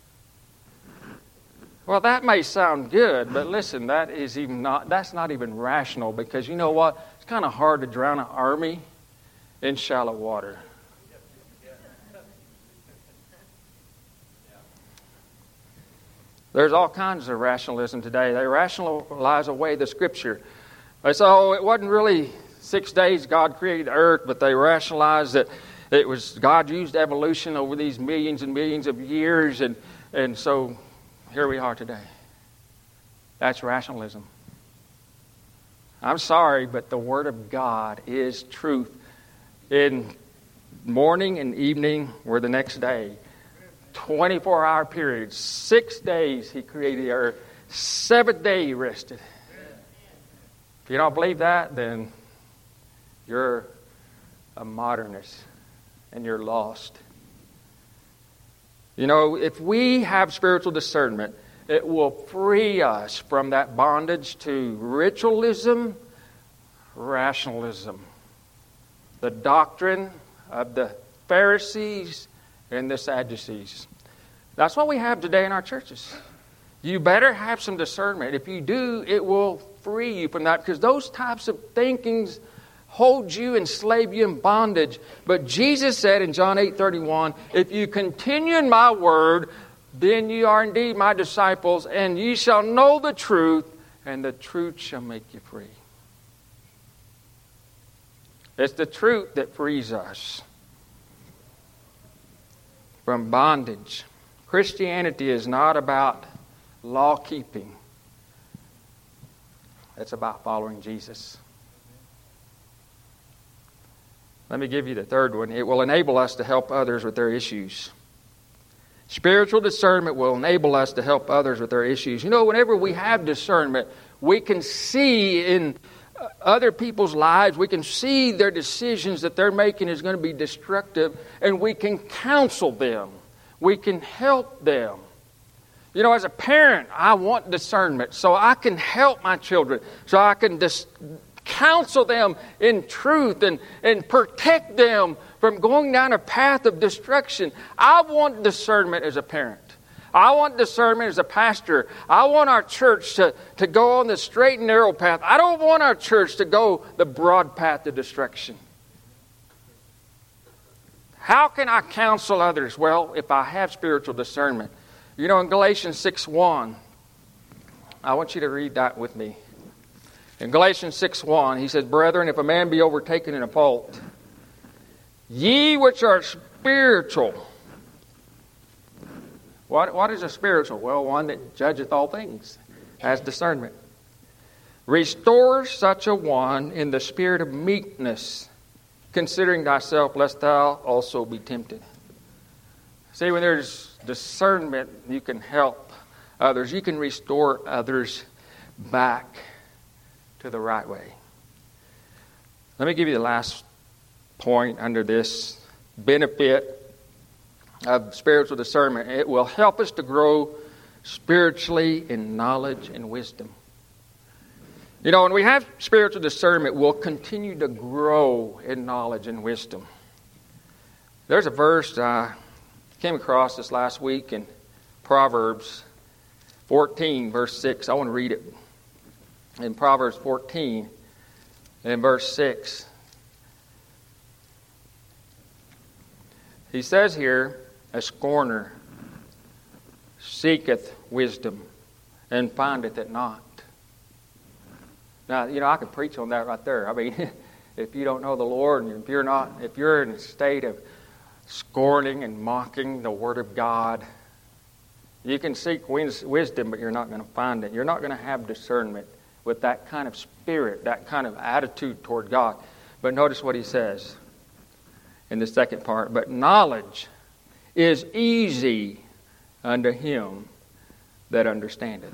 Well, that may sound good, but listen, that is even not, that's not even rational, because you know what? It's kind of hard to drown an army in shallow water. There's all kinds of rationalism today. They rationalize away the Scripture. They say, oh, it wasn't really six days God created the earth, but they rationalized that it was God used evolution over these millions and millions of years, and, and so here we are today. That's rationalism. I'm sorry, but the Word of God is truth. In morning and evening or the next day, twenty-four hour periods, six days He created the earth, seventh day He rested. If you don't believe that, then you're a modernist and you're lost. You know, if we have spiritual discernment, it will free us from that bondage to ritualism, rationalism, the doctrine of the Pharisees and the Sadducees. That's what we have today in our churches. You better have some discernment. If you do, it will free you from that, because those types of thinkings hold you, enslave you in bondage. But Jesus said in John eight thirty-one, if you continue in my word, then you are indeed my disciples, and ye shall know the truth, and the truth shall make you free. It's the truth that frees us from bondage. Christianity is not about law keeping. It's about following Jesus. Let me give you the third one. It will enable us to help others with their issues. Spiritual discernment will enable us to help others with their issues. You know, whenever we have discernment, we can see in other people's lives, we can see their decisions that they're making is going to be destructive, and we can counsel them. We can help them. You know, as a parent, I want discernment so I can help my children, so I can dis- counsel them in truth and, and protect them from going down a path of destruction. I want discernment as a parent. I want discernment as a pastor. I want our church to, to go on the straight and narrow path. I don't want our church to go the broad path of destruction. How can I counsel others? Well, if I have spiritual discernment. You know, in Galatians six one, I want you to read that with me. In Galatians six one, he says, "Brethren, if a man be overtaken in a fault, ye which are spiritual." What, what is a spiritual? Well, one that judgeth all things, has discernment. "Restore such a one in the spirit of meekness, considering thyself, lest thou also be tempted." See, when there's discernment, you can help others. You can restore others back to the right way. Let me give you the last point under this benefit of spiritual discernment. It will help us to grow spiritually in knowledge and wisdom. You know, when we have spiritual discernment, we'll continue to grow in knowledge and wisdom. There's a verse I came across this last week in Proverbs fourteen, verse six. I want to read it. In Proverbs fourteen, in verse six. He says here, "A scorner seeketh wisdom, and findeth it not." Now, you know, I could preach on that right there. I mean, if you don't know the Lord, and if you're not, if you're in a state of scorning and mocking the Word of God, you can seek wisdom, but you're not going to find it. You're not going to have discernment with that kind of spirit, that kind of attitude toward God. But notice what he says in the second part. "But knowledge is easy unto him that understandeth."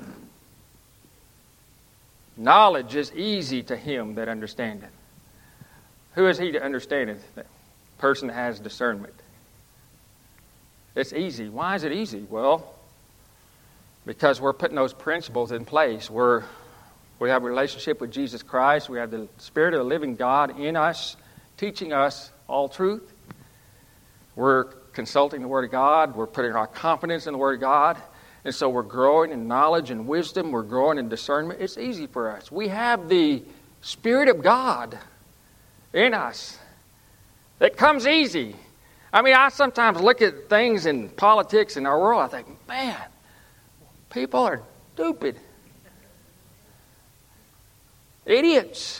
Knowledge is easy to him that understandeth. Who is he that understandeth? The person that has discernment. It's easy. Why is it easy? Well, because we're putting those principles in place. We're, we have a relationship with Jesus Christ. We have the Spirit of the living God in us, teaching us all truth. We're consulting the Word of God. We're putting our confidence in the Word of God. And so we're growing in knowledge and wisdom. We're growing in discernment. It's easy for us. We have the Spirit of God in us. It comes easy. I mean, I sometimes look at things in politics in our world. I think, man, people are stupid. Idiots.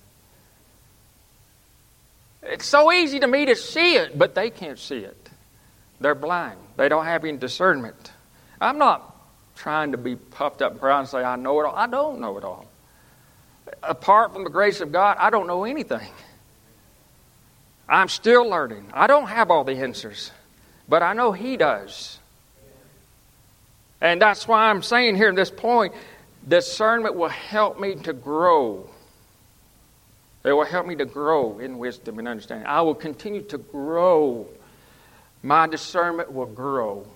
It's so easy to me to see it, but they can't see it. They're blind. They don't have any discernment. I'm not trying to be puffed up and proud and say I know it all. I don't know it all. Apart from the grace of God, I don't know anything. I'm still learning. I don't have all the answers, but I know He does. And that's why I'm saying here at this point, discernment will help me to grow. It will help me to grow in wisdom and understanding. I will continue to grow. My discernment will grow.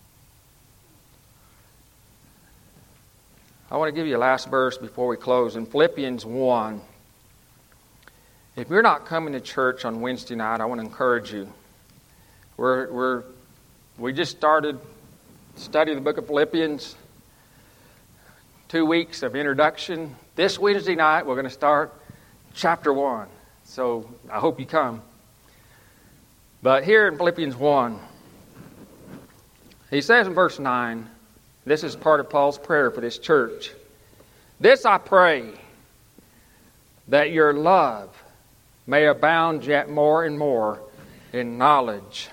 I want to give you a last verse before we close. In Philippians one, if you're not coming to church on Wednesday night, I want to encourage you. We're, we're, we just started studying the book of Philippians. Two weeks of introduction. This Wednesday night, we're going to start chapter one. So I hope you come. But here in Philippians one, he says in verse nine, this is part of Paul's prayer for this church. "This I pray, that your love may abound yet more and more in knowledge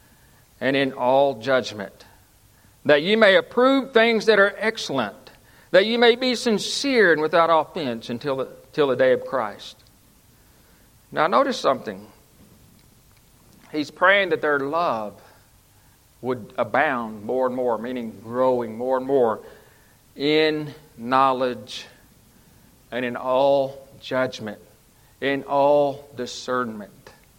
and in all judgment, that ye may approve things that are excellent, that you may be sincere and without offense until the, till the day of Christ. Now notice something. He's praying that their love would abound more and more, meaning growing more and more in knowledge and in all judgment, in all discernment.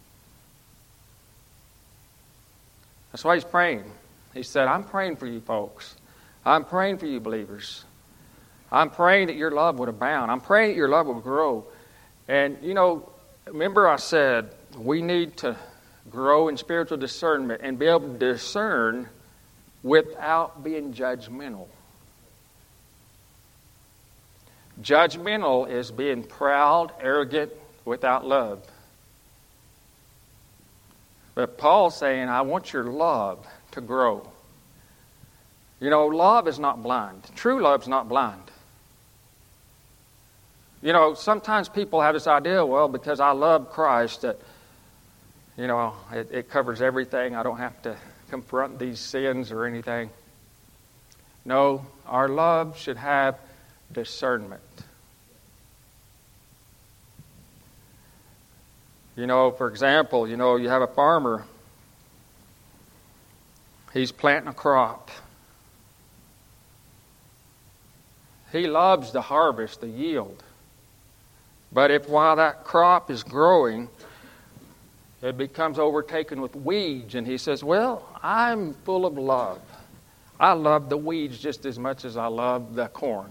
That's why he's praying. He said, I'm praying for you folks. I'm praying for you believers. I'm praying that your love would abound. I'm praying that your love would grow. And, you know, remember I said we need to grow in spiritual discernment and be able to discern without being judgmental. Judgmental is being proud, arrogant, without love. But Paul's saying, I want your love to grow. You know, love is not blind. True love is not blind. You know, sometimes people have this idea, well, because I love Christ, that, you know, it, it covers everything. I don't have to confront these sins or anything. No, our love should have discernment. You know, for example, you know, you have a farmer. He's planting a crop. He loves the harvest, the yield. But if while that crop is growing, it becomes overtaken with weeds, and he says, well, I'm full of love. I love the weeds just as much as I love the corn.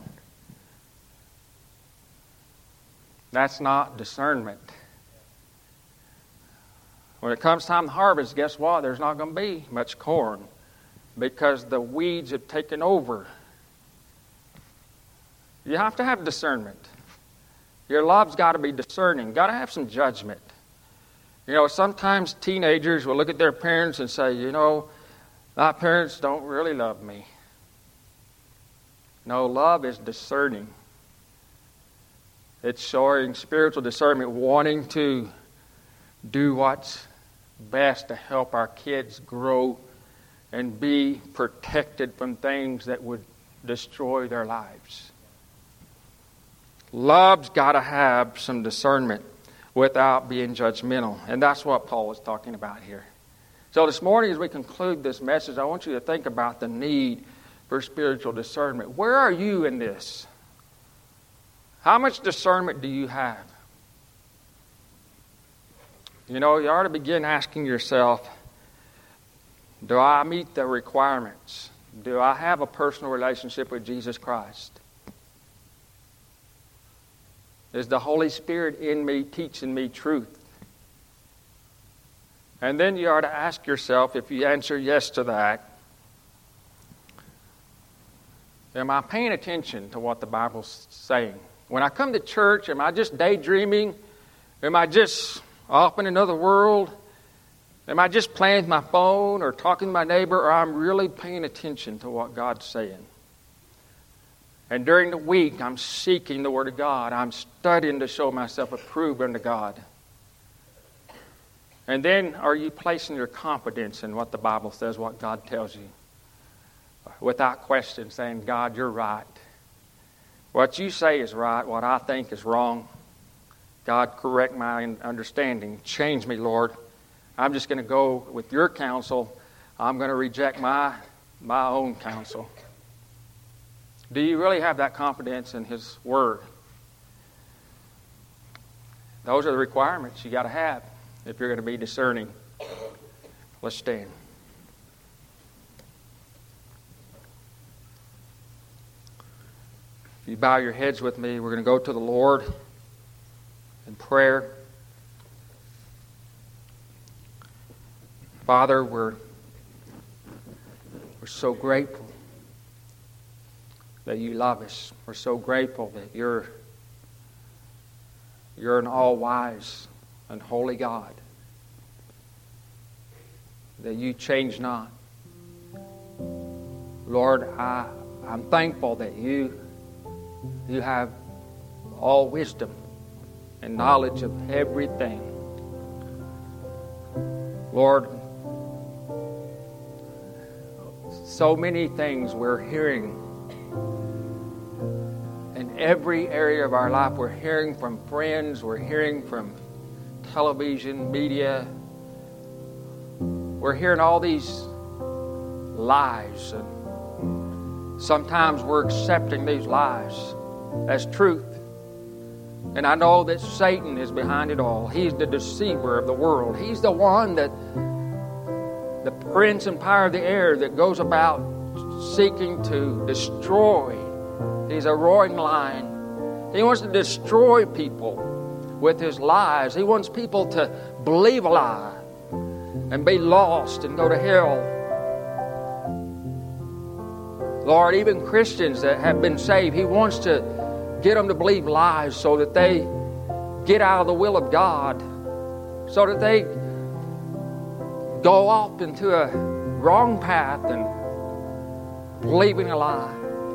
That's not discernment. When it comes time to harvest, guess what? There's not going to be much corn because the weeds have taken over. You have to have discernment. Your love's got to be discerning. Got to have some judgment. You know, sometimes teenagers will look at their parents and say, you know, my parents don't really love me. No, love is discerning. It's showing spiritual discernment, wanting to do what's best to help our kids grow and be protected from things that would destroy their lives. Love's got to have some discernment without being judgmental. And that's what Paul is talking about here. So this morning as we conclude this message, I want you to think about the need for spiritual discernment. Where are you in this? How much discernment do you have? You know, you ought to begin asking yourself, do I meet the requirements? Do I have a personal relationship with Jesus Christ? Is the Holy Spirit in me teaching me truth? And then you ought to ask yourself, if you answer yes to that, am I paying attention to what the Bible's saying? When I come to church, am I just daydreaming? Am I just off in another world? Am I just playing with my phone or talking to my neighbor, or I'm really paying attention to what God's saying? And during the week, I'm seeking the Word of God. I'm studying to show myself approved unto God. And then, are you placing your confidence in what the Bible says, what God tells you? Without question, saying, God, you're right. What you say is right. What I think is wrong. God, correct my understanding. Change me, Lord. I'm just going to go with your counsel. I'm going to reject my, my own counsel. Do you really have that confidence in His Word? Those are the requirements you got to have if you're going to be discerning. Let's stand. If you bow your heads with me, we're going to go to the Lord in prayer. Father, we're, we're so grateful that you love us. We're so grateful that you're, you're an all-wise and holy God, that you change not. Lord, I, I'm thankful that you, you have all wisdom and knowledge of everything. Lord, so many things we're hearing every area of our life. We're hearing from friends. We're hearing from television, media. We're hearing all these lies. And sometimes we're accepting these lies as truth. And I know that Satan is behind it all. He's the deceiver of the world. He's the one that, the prince and power of the air that goes about seeking to destroy. He's a roaring lion. He wants to destroy people with his lies. He wants people to believe a lie and be lost and go to hell. Lord, even Christians that have been saved, He wants to get them to believe lies so that they get out of the will of God, so that they go off into a wrong path and believing a lie.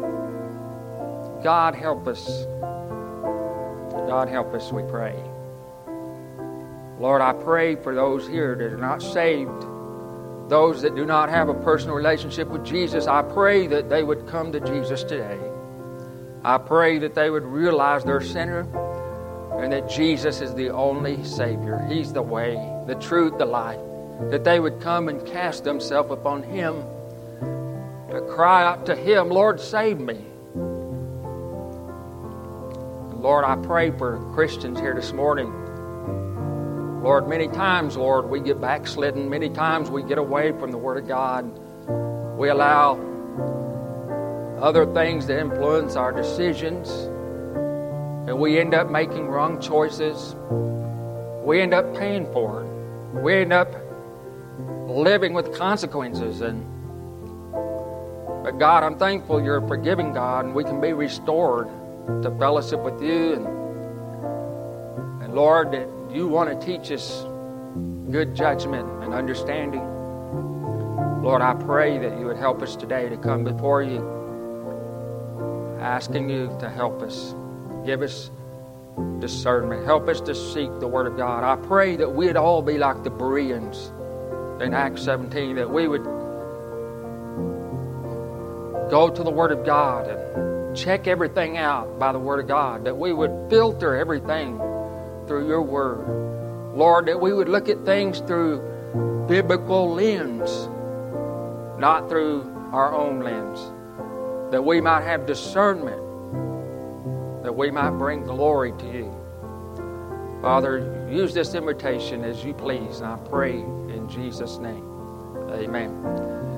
God help us. God help us, we pray. Lord, I pray for those here that are not saved, those that do not have a personal relationship with Jesus. I pray that they would come to Jesus today. I pray that they would realize they're a sinner and that Jesus is the only Savior. He's the way, the truth, the life. That they would come and cast themselves upon Him, to cry out to Him, Lord, save me. And Lord, I pray for Christians here this morning. Lord, many times, Lord, we get backslidden. Many times we get away from the Word of God. We allow other things to influence our decisions, and we end up making wrong choices. We end up paying for it. We end up living with consequences. And but God, I'm thankful You're a forgiving God, and we can be restored to fellowship with You. And, and Lord, that You want to teach us good judgment and understanding. Lord, I pray that You would help us today to come before You, asking You to help us. Give us discernment. Help us to seek the Word of God. I pray that we'd all be like the Bereans in Acts seventeen, that we would go to the Word of God and check everything out by the Word of God, that we would filter everything through Your Word. Lord, that we would look at things through biblical lens, not through our own lens. That we might have discernment, that we might bring glory to You. Father, use this invitation as You please, and I pray in Jesus' name. Amen.